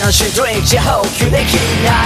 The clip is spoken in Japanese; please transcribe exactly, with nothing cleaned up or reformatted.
ンシードリンクじゃ補給できない